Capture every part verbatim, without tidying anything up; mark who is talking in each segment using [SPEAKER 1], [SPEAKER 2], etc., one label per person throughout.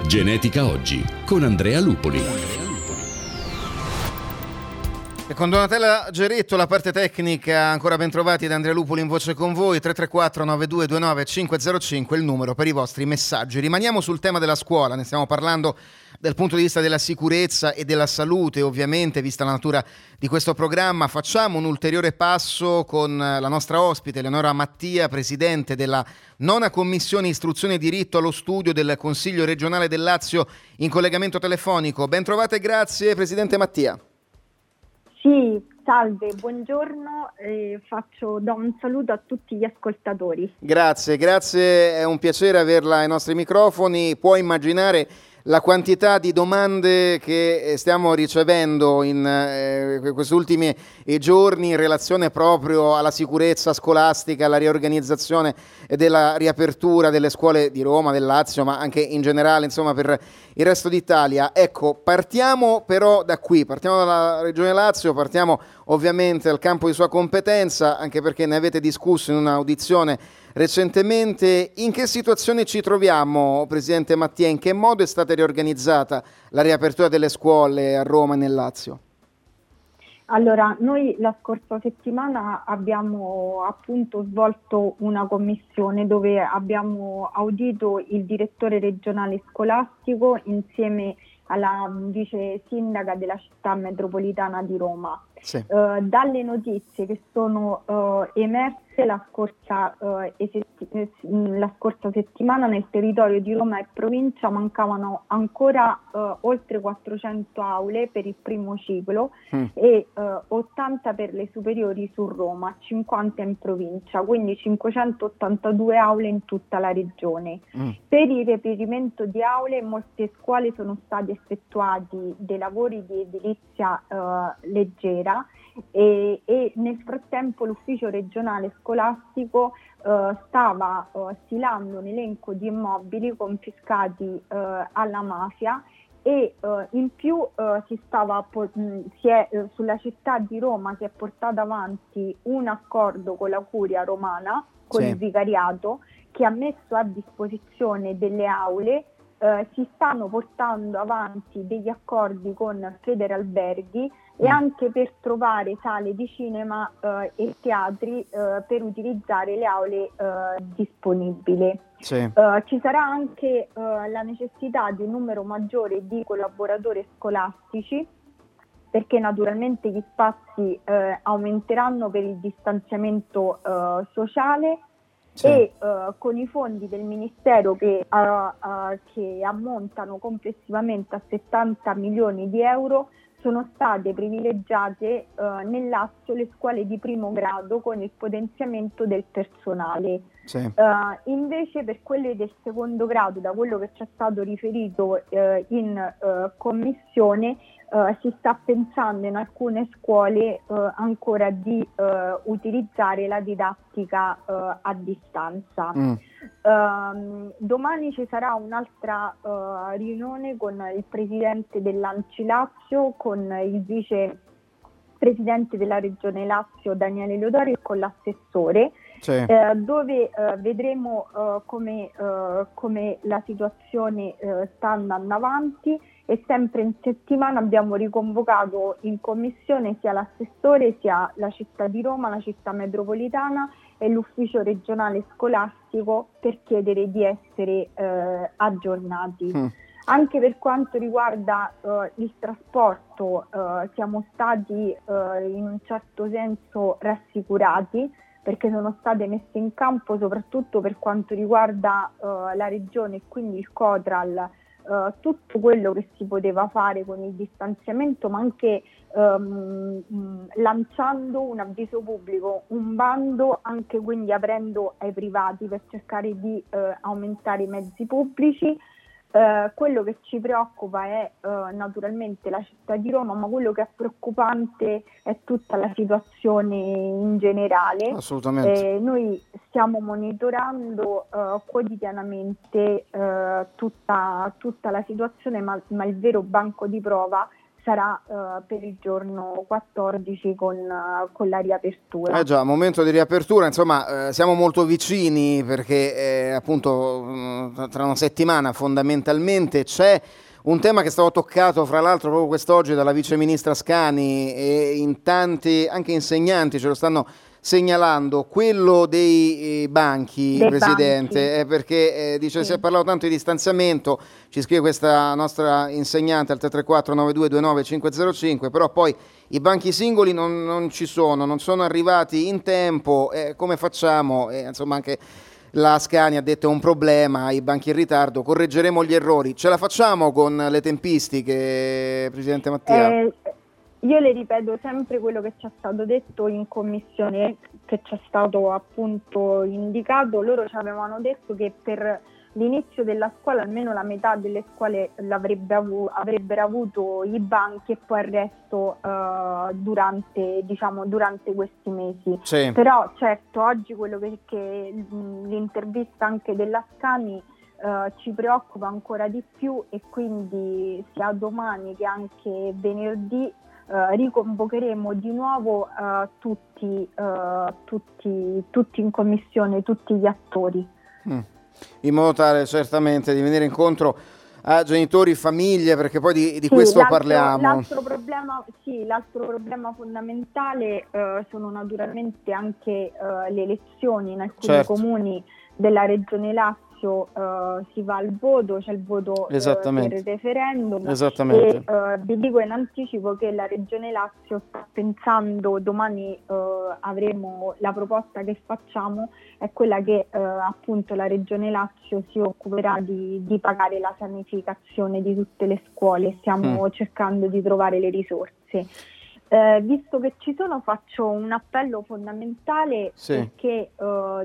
[SPEAKER 1] Genetica Oggi con Andrea Lupoli.
[SPEAKER 2] E con Donatella Geretto la parte tecnica, ancora ben trovati da Andrea Lupoli in voce con voi. Tre tre quattro nove due due nove cinque zero cinque il numero per i vostri messaggi. Rimaniamo sul tema della scuola, ne stiamo parlando dal punto di vista della sicurezza e della salute, ovviamente, vista la natura di questo programma. Facciamo un ulteriore passo con la nostra ospite Eleonora Mattia, presidente della nona commissione istruzione e diritto allo studio del Consiglio regionale del Lazio, in collegamento telefonico. Ben trovate e grazie, presidente Mattia.
[SPEAKER 3] Sì, salve, buongiorno, eh, faccio, do un saluto a tutti gli ascoltatori.
[SPEAKER 2] Grazie, grazie, è un piacere averla ai nostri microfoni. Può immaginare la quantità di domande che stiamo ricevendo in eh, questi ultimi giorni in relazione proprio alla sicurezza scolastica, alla riorganizzazione e della riapertura delle scuole di Roma, del Lazio, ma anche in generale, insomma, per il resto d'Italia. Ecco, partiamo però da qui, partiamo dalla Regione Lazio, partiamo ovviamente dal campo di sua competenza, anche perché ne avete discusso in un'audizione recentemente. In che situazione ci troviamo, presidente Mattia? In che modo è stata riorganizzata la riapertura delle scuole a Roma e nel Lazio?
[SPEAKER 3] Allora, noi la scorsa settimana abbiamo appunto svolto una commissione dove abbiamo audito il direttore regionale scolastico insieme alla vice sindaca della città metropolitana di Roma. Sì. Uh, dalle notizie che sono uh, emerse la scorsa, uh, esetti- la scorsa settimana nel territorio di Roma e provincia mancavano ancora uh, oltre quattrocento aule per il primo ciclo mm. e uh, ottanta per le superiori su Roma, cinquanta in provincia, quindi cinquecentottantadue aule in tutta la regione. Mm. Per il reperimento di aule in molte scuole sono stati effettuati dei lavori di edilizia uh, leggera E, e nel frattempo l'ufficio regionale scolastico uh, stava uh, stilando un elenco di immobili confiscati uh, alla mafia e uh, in più uh, si stava mh, si è, uh, sulla città di Roma si è portato avanti un accordo con la curia romana, con sì. il vicariato, che ha messo a disposizione delle aule. Uh, si stanno portando avanti degli accordi con Federalberghi e anche per trovare sale di cinema uh, e teatri uh, per utilizzare le aule uh, disponibili. Sì. Uh, ci sarà anche uh, la necessità di un numero maggiore di collaboratori scolastici, perché naturalmente gli spazi uh, aumenteranno per il distanziamento uh, sociale. Sì. E uh, con i fondi del Ministero che, uh, uh, che ammontano complessivamente a settanta milioni di euro sono state privilegiate uh, nel Lazio le scuole di primo grado con il potenziamento del personale. Sì. Uh, invece per quelle del secondo grado, da quello che ci è stato riferito uh, in uh, commissione, Uh, si sta pensando in alcune scuole uh, ancora di uh, utilizzare la didattica uh, a distanza. Mm. Uh, domani ci sarà un'altra uh, riunione con il presidente dell'Anci Lazio, con il vice presidente della Regione Lazio Daniele Leodori e con l'assessore. Sì. Eh, dove eh, vedremo eh, come, eh, come la situazione eh, sta andando avanti, e sempre in settimana abbiamo riconvocato in commissione sia l'assessore sia la città di Roma, la città metropolitana e l'ufficio regionale scolastico per chiedere di essere eh, aggiornati. Mm. Anche per quanto riguarda uh, il trasporto uh, siamo stati uh, in un certo senso rassicurati, perché sono state messe in campo, soprattutto per quanto riguarda uh, la regione e quindi il Cotral, uh, tutto quello che si poteva fare con il distanziamento, ma anche um, mh, lanciando un avviso pubblico, un bando, anche quindi aprendo ai privati per cercare di uh, aumentare i mezzi pubblici. Uh, quello che ci preoccupa è uh, naturalmente la città di Roma, ma quello che è preoccupante è tutta la situazione in generale.
[SPEAKER 2] Assolutamente.
[SPEAKER 3] Eh, noi stiamo monitorando uh, quotidianamente uh, tutta, tutta la situazione, ma, ma il vero banco di prova sarà uh, per il giorno quattordici con, uh, con la riapertura.
[SPEAKER 2] Eh già, momento di riapertura, insomma eh, siamo molto vicini perché eh, appunto mh, tra una settimana fondamentalmente c'è un tema che è stato toccato fra l'altro proprio quest'oggi dalla vice ministra Scani, e in tanti anche insegnanti ce lo stanno segnalando, quello dei eh, banchi,
[SPEAKER 3] Dei
[SPEAKER 2] Presidente,
[SPEAKER 3] banchi.
[SPEAKER 2] eh, perché eh, dice
[SPEAKER 3] Sì.
[SPEAKER 2] si è parlato tanto di distanziamento, ci scrive questa nostra insegnante al tre tre quattro nove due due nove cinque zero cinque, però poi i banchi singoli non, non ci sono, non sono arrivati in tempo, eh, come facciamo? Eh, insomma anche la Scani ha detto è un problema, i banchi in ritardo, correggeremo gli errori, ce la facciamo con le tempistiche, Presidente Mattia?
[SPEAKER 3] Eh, io le ripeto sempre quello che ci è stato detto in commissione, che ci è stato appunto indicato. Loro ci avevano detto che per l'inizio della scuola almeno la metà delle scuole l'avrebbe avu- avrebbero avuto i banchi, e poi il resto uh, durante, diciamo, durante questi mesi.
[SPEAKER 2] Sì.
[SPEAKER 3] Però certo oggi quello che, che l'intervista anche della Scani Uh, ci preoccupa ancora di più, e quindi sia domani che anche venerdì uh, riconvocheremo di nuovo uh, tutti, uh, tutti, tutti in commissione, tutti gli attori.
[SPEAKER 2] Mm. In modo tale certamente di venire incontro a genitori, famiglie, perché poi di, di
[SPEAKER 3] sì,
[SPEAKER 2] questo
[SPEAKER 3] l'altro,
[SPEAKER 2] parliamo.
[SPEAKER 3] L'altro problema, sì, l'altro problema fondamentale uh, sono naturalmente anche uh, le elezioni in alcuni
[SPEAKER 2] certo.
[SPEAKER 3] comuni della Regione Lazio. Uh, si va al voto, c'è il voto uh, per il referendum.
[SPEAKER 2] Esattamente.
[SPEAKER 3] E uh, vi dico in anticipo che la Regione Lazio sta pensando, domani uh, avremo la proposta che facciamo, è quella che uh, appunto la Regione Lazio si occuperà di, di pagare la sanificazione di tutte le scuole. Stiamo mm. cercando di trovare le risorse. Eh, visto che ci sono, faccio un appello fondamentale, sì. perché eh,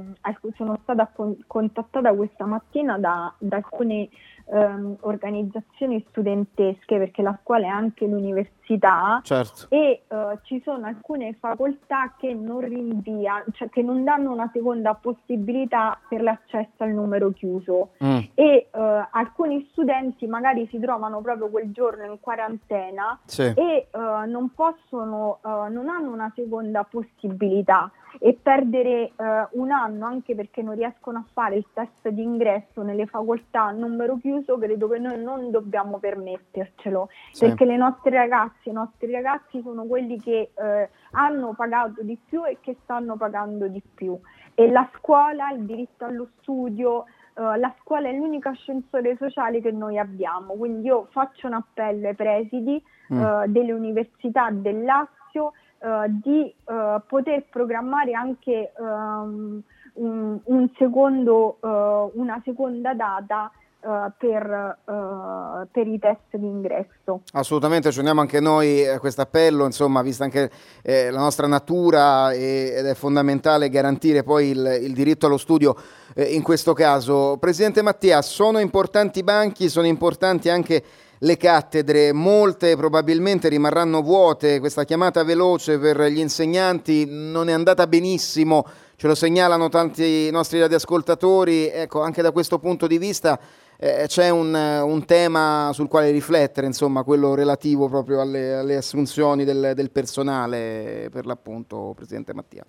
[SPEAKER 3] sono stata con- contattata questa mattina da, da alcune ehm, organizzazioni studentesche, perché la scuola è anche l'università,
[SPEAKER 2] certo.
[SPEAKER 3] e eh, ci sono alcune facoltà che non rinvia, cioè che non danno una seconda possibilità per l'accesso al numero chiuso, mm. e eh, alcuni studenti magari si trovano proprio quel giorno in quarantena, sì. e eh, non possono, uh, non hanno una seconda possibilità, e perdere uh, un anno anche perché non riescono a fare il test di ingresso nelle facoltà a numero chiuso, credo che noi non dobbiamo permettercelo, sì. perché le nostre ragazze, i nostri ragazzi sono quelli che uh, hanno pagato di più e che stanno pagando di più, e la scuola, il diritto allo studio, Uh, la scuola è l'unico ascensore sociale che noi abbiamo, quindi io faccio un appello ai presidi mm. uh, delle università del Lazio uh, di uh, poter programmare anche um, un, un secondo, uh, una seconda data Uh, per, uh, per i test di ingresso.
[SPEAKER 2] Assolutamente, ci uniamo anche noi a questo appello, insomma, vista anche eh, la nostra natura, e, ed è fondamentale garantire poi il, il diritto allo studio eh, in questo caso. Presidente Mattia, sono importanti i banchi, sono importanti anche le cattedre, molte probabilmente rimarranno vuote, questa chiamata veloce per gli insegnanti non è andata benissimo, ce lo segnalano tanti nostri radioascoltatori, ecco, anche da questo punto di vista eh, c'è un, un tema sul quale riflettere, insomma, quello relativo proprio alle, alle assunzioni del, del personale, per l'appunto, Presidente Mattia.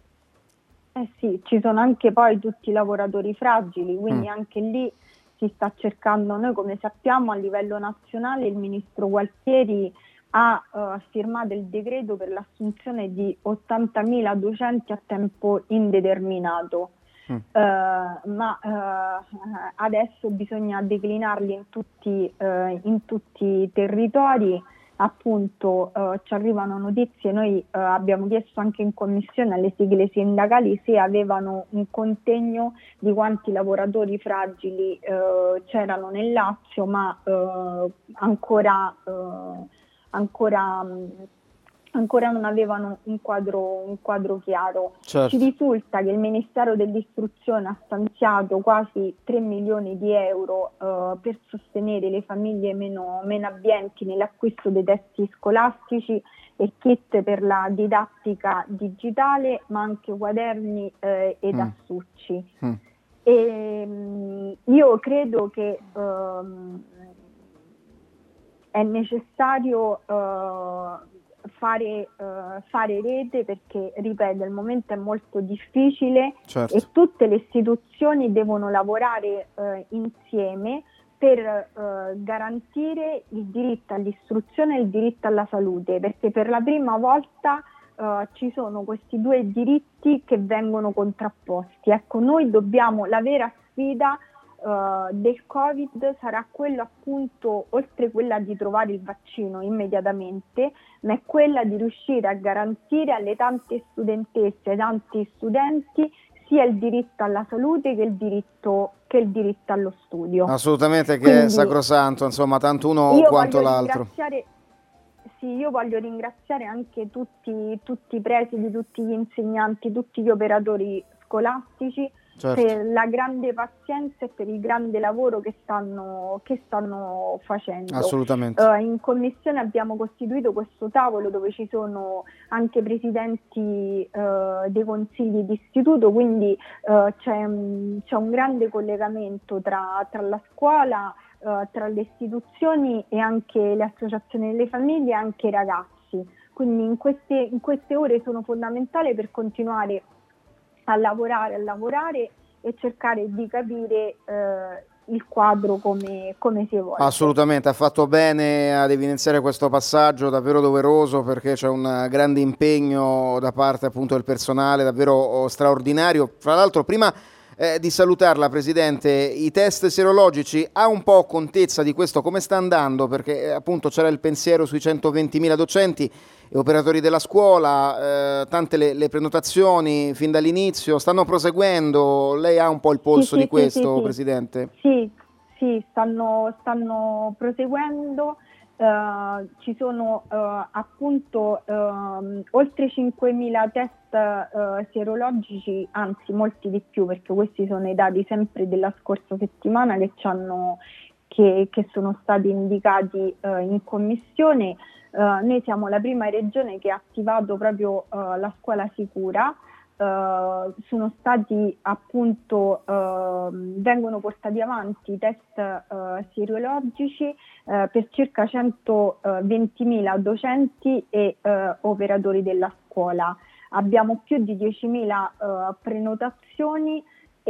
[SPEAKER 3] Eh sì, ci sono anche poi tutti i lavoratori fragili, quindi mm. anche lì si sta cercando. Noi, come sappiamo, a livello nazionale il ministro Gualtieri ha uh, firmato il decreto per l'assunzione di ottantamila docenti a tempo indeterminato, mm. uh, ma uh, adesso bisogna declinarli in tutti, uh, in tutti i territori. Appunto uh, ci arrivano notizie, noi uh, abbiamo chiesto anche in commissione alle sigle sindacali se avevano un contegno di quanti lavoratori fragili uh, c'erano nel Lazio, ma uh, ancora, uh, ancora, um, ancora non avevano un quadro, un quadro chiaro. Certo. Ci risulta che il Ministero dell'Istruzione ha stanziato quasi tre milioni di euro uh, per sostenere le famiglie meno, meno abbienti nell'acquisto dei testi scolastici e kit per la didattica digitale, ma anche quaderni eh, ed mm. astucci. Mm. E, um, io credo che um, è necessario eh, fare, uh, fare rete perché, ripeto, il momento è molto difficile.
[SPEAKER 2] Certo.
[SPEAKER 3] E tutte le istituzioni devono lavorare uh, insieme per uh, garantire il diritto all'istruzione e il diritto alla salute, perché per la prima volta uh, ci sono questi due diritti che vengono contrapposti. Ecco, noi dobbiamo, la vera sfida Uh, del Covid sarà quello, appunto, oltre quella di trovare il vaccino immediatamente, ma è quella di riuscire a garantire alle tante studentesse, ai tanti studenti, sia il diritto alla salute che il diritto, che il diritto allo studio.
[SPEAKER 2] Assolutamente, che
[SPEAKER 3] Quindi,
[SPEAKER 2] è sacrosanto, insomma, tanto uno quanto l'altro.
[SPEAKER 3] Sì, io voglio ringraziare anche tutti, tutti i presidi, tutti gli insegnanti, tutti gli operatori scolastici,
[SPEAKER 2] certo,
[SPEAKER 3] per la grande pazienza e per il grande lavoro che stanno, che stanno facendo.
[SPEAKER 2] Assolutamente.
[SPEAKER 3] Uh, in commissione abbiamo costituito questo tavolo dove ci sono anche presidenti uh, dei consigli di istituto, quindi uh, c'è, um, c'è un grande collegamento tra, tra la scuola, uh, tra le istituzioni e anche le associazioni delle famiglie e anche i ragazzi. Quindi in queste, in queste ore sono fondamentali per continuare a lavorare, a lavorare e cercare di capire eh, il quadro come, come si evolve.
[SPEAKER 2] Assolutamente, ha fatto bene ad evidenziare questo passaggio davvero doveroso, perché c'è un grande impegno da parte, appunto, del personale davvero straordinario. Fra l'altro, prima eh, di salutarla, Presidente, i test serologici, ha un po' contezza di questo, come sta andando? Perché eh, appunto c'era il pensiero sui centoventimila docenti e operatori della scuola, eh, tante le, le prenotazioni fin dall'inizio, stanno proseguendo? Lei ha un po' il polso
[SPEAKER 3] sì,
[SPEAKER 2] di
[SPEAKER 3] sì,
[SPEAKER 2] questo,
[SPEAKER 3] sì, sì.
[SPEAKER 2] Presidente?
[SPEAKER 3] Sì, sì, stanno, stanno proseguendo, uh, ci sono uh, appunto uh, oltre cinquemila test uh, sierologici, anzi molti di più, perché questi sono i dati sempre della scorsa settimana che, c'hanno, che, che sono stati indicati uh, in commissione. Uh, noi siamo la prima regione che ha attivato proprio uh, la scuola sicura. Uh, sono stati appunto uh, vengono portati avanti i test uh, sierologici uh, per circa centoventimila docenti e uh, operatori della scuola. Abbiamo più di diecimila uh, prenotazioni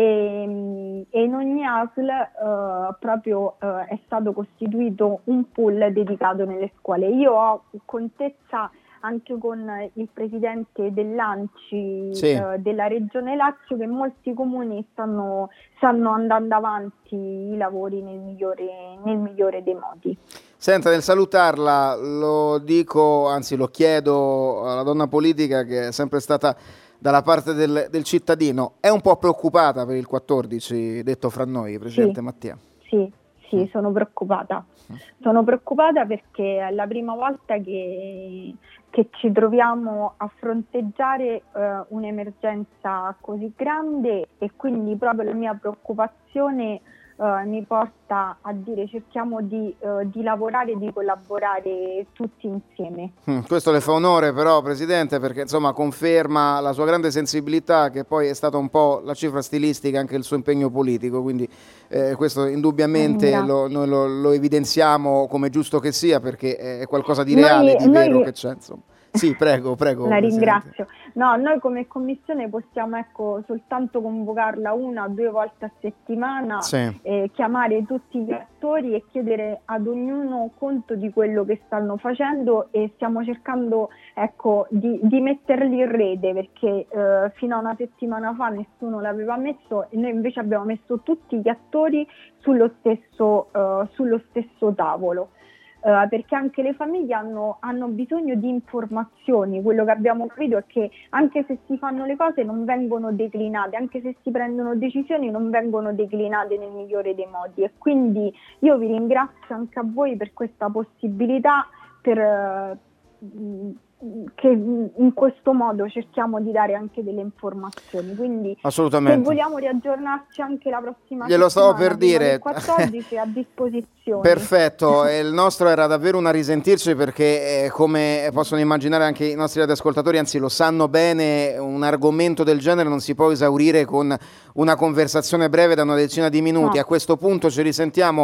[SPEAKER 3] e, e in ogni A S L uh, proprio uh, è stato costituito un pool dedicato nelle scuole. Io ho contezza anche con il presidente dell'ANCI,
[SPEAKER 2] sì,
[SPEAKER 3] uh, della Regione Lazio, che molti comuni stanno, stanno andando avanti i lavori nel migliore, nel migliore dei modi.
[SPEAKER 2] Senta, nel salutarla lo dico, anzi lo chiedo alla donna politica che è sempre stata dalla parte del, del cittadino, è un po' preoccupata per il quattordici, detto fra noi, Presidente
[SPEAKER 3] sì,
[SPEAKER 2] Mattia?
[SPEAKER 3] Sì, sì, sono preoccupata. Sono preoccupata perché è la prima volta che, che ci troviamo a fronteggiare eh, un'emergenza così grande, e quindi proprio la mia preoccupazione Uh, mi porta a dire cerchiamo di, uh, di lavorare e di collaborare tutti insieme.
[SPEAKER 2] Mm, questo le fa onore però, Presidente, perché insomma conferma la sua grande sensibilità, che poi è stata un po' la cifra stilistica anche il suo impegno politico, quindi eh, questo indubbiamente lo, noi lo, lo evidenziamo come giusto che sia, perché è qualcosa di reale,
[SPEAKER 3] noi,
[SPEAKER 2] di vero
[SPEAKER 3] noi...
[SPEAKER 2] che c'è, insomma. Sì, prego, prego.
[SPEAKER 3] La
[SPEAKER 2] Presidente.
[SPEAKER 3] ringrazio. No, noi come commissione possiamo ecco soltanto convocarla una o due volte a settimana,
[SPEAKER 2] sì,
[SPEAKER 3] eh, chiamare tutti gli attori e chiedere ad ognuno conto di quello che stanno facendo, e stiamo cercando ecco di, di metterli in rete, perché eh, fino a una settimana fa nessuno l'aveva messo, e noi invece abbiamo messo tutti gli attori sullo stesso, uh, sullo stesso tavolo. Uh, perché anche le famiglie hanno, hanno bisogno di informazioni. Quello che abbiamo capito è che anche se si fanno le cose non vengono declinate, anche se si prendono decisioni non vengono declinate nel migliore dei modi, e quindi io vi ringrazio anche a voi per questa possibilità, per uh, che in questo modo cerchiamo di dare anche delle informazioni, quindi
[SPEAKER 2] assolutamente,
[SPEAKER 3] se vogliamo riaggiornarci anche la prossima
[SPEAKER 2] glielo stavo per dire,
[SPEAKER 3] quattordici a disposizione.
[SPEAKER 2] Perfetto, il nostro era davvero una risentirci, perché eh, come possono immaginare anche i nostri radioascoltatori, anzi lo sanno bene, un argomento del genere non si può esaurire con una conversazione breve da una decina di minuti.
[SPEAKER 3] No.
[SPEAKER 2] A questo punto ci risentiamo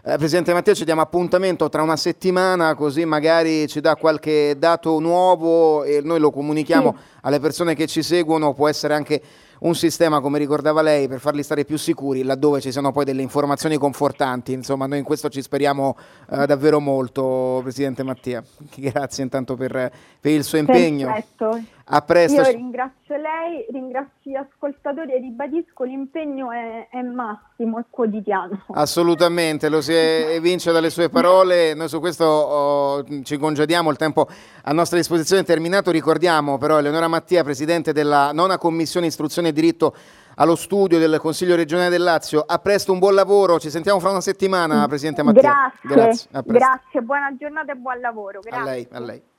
[SPEAKER 2] Eh, Presidente Mattia, ci diamo appuntamento tra una settimana, così magari ci dà qualche dato nuovo e noi lo comunichiamo sì. alle persone che ci seguono. Può essere anche un sistema, come ricordava lei, per farli stare più sicuri laddove ci siano poi delle informazioni confortanti. Insomma, noi in questo ci speriamo eh, davvero molto, Presidente Mattia. Grazie intanto per, per il suo impegno.
[SPEAKER 3] Perfetto.
[SPEAKER 2] A presto.
[SPEAKER 3] Io ringrazio lei, ringrazio gli ascoltatori e ribadisco l'impegno è, è massimo, è quotidiano.
[SPEAKER 2] Assolutamente, lo si evince dalle sue parole. Noi su questo oh, ci congediamo, il tempo a nostra disposizione è terminato. Ricordiamo però Eleonora Mattia, Presidente della nona Commissione Istruzione e Diritto allo Studio del Consiglio regionale del Lazio. A presto, un buon lavoro, ci sentiamo fra una settimana, Presidente Mattia.
[SPEAKER 3] Grazie,
[SPEAKER 2] grazie,
[SPEAKER 3] grazie, buona giornata e buon lavoro. Grazie.
[SPEAKER 2] A lei, a lei.